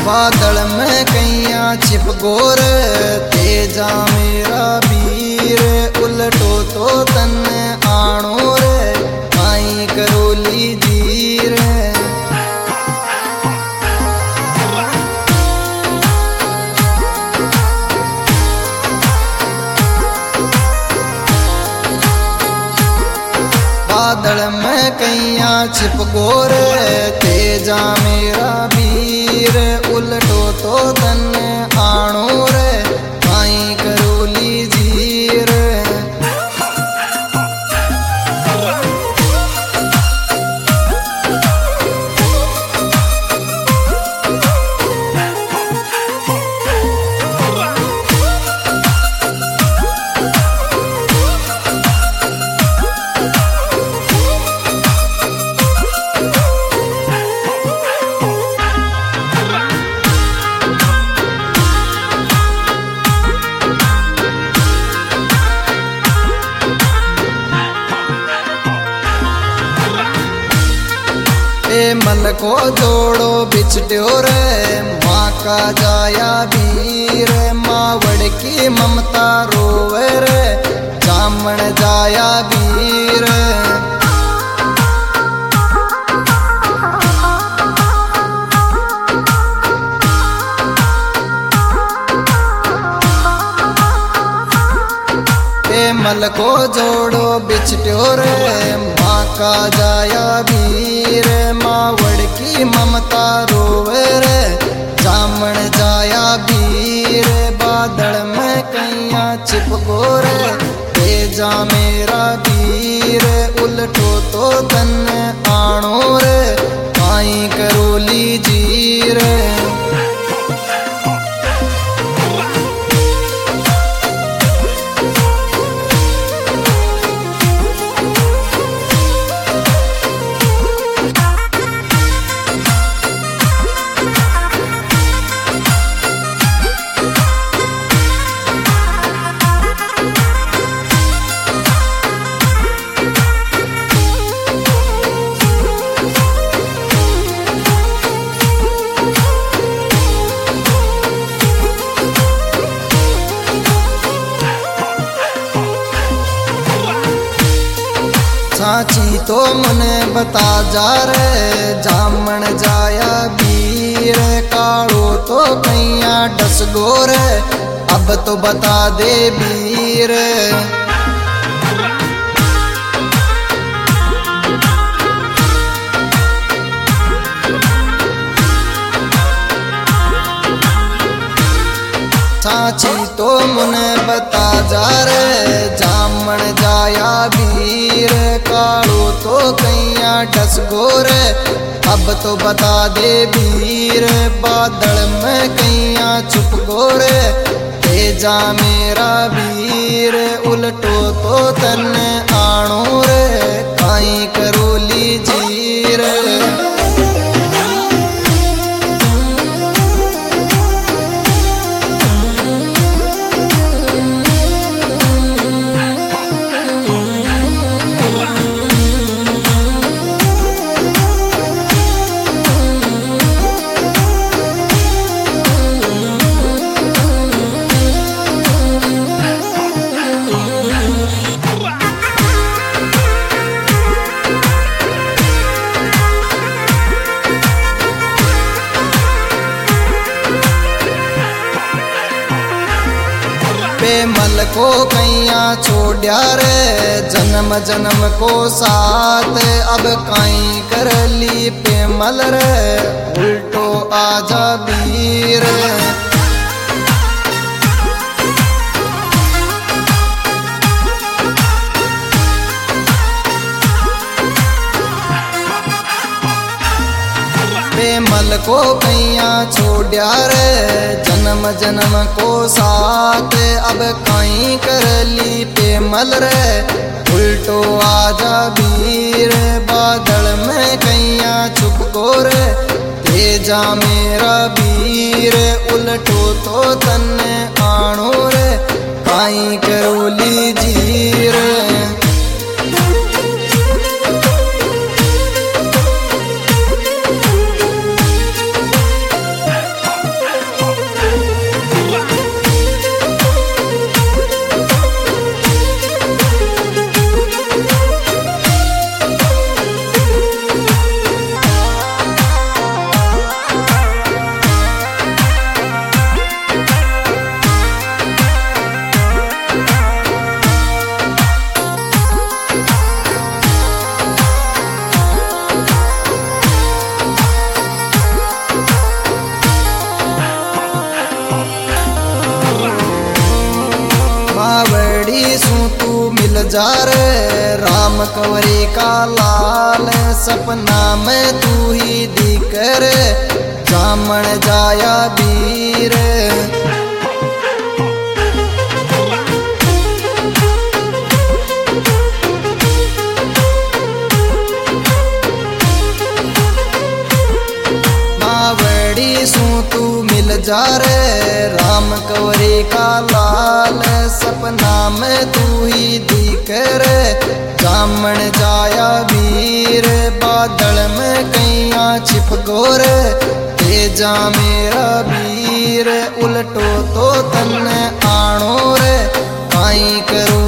बादल में कैया छिप गोर तेजा मेरा वीर उलटो तो तन आणो रे काई करोली जीर बादल में कैया छिप गोर तेजा मेरा वीर उलटो तो तन आणो रे काई करोली जीर मल को जोड़ो बिछड्यो रे माँ का जाया वीर मावड़ की ममता रोवे रे जामण जाया वीर मल को जोड़ो बिछड्यो रे माँ का जाया वीर मावड़ की ममता रोवे रे जामण जाया वीर बादल में कैया छिप गोरे तेजा मेरा वीर उलटो तो तन आणो रे काई करोली जीर साची तो मने बता जा रे जामण जाया वीर काड़ो तो कैया डस गोर अब तो बता दे वीर साची तो मुने बता जा रे जामण जाया वीर काड़ो तो कैया डस गोर अब तो बता दे वीर बादल में कैया छुप गोर तेजा मेरा वीर उलटो तो तन आणो रे काई करोली जीर मल को कैया छोड़या रे जन्म जन्म को साथ अब काई कर ली पे मल रे उल्टो आजा वीर मल को कैया छोड़या रे जन्म जन्म को साथ अब काई कर ली पे मल रे उल्टो आजा वीर बादल में कैया छुप गोर तेजा मेरा वीर उलटो तो तन आणो रे काई करोली जीर मिल जा रे राम कंवरी का लाल, सपना में तू ही दिख रे जामन जाया वीर। मावड़ी सू तू मिल जा रे राम कंवरी का लाल, सपना में तू ही दिख रे जामन जाया वीर। बादल में कैया छिप गोर तेजा मेरा वीर, उल्टो तो तन्ने आणो रे काई करूं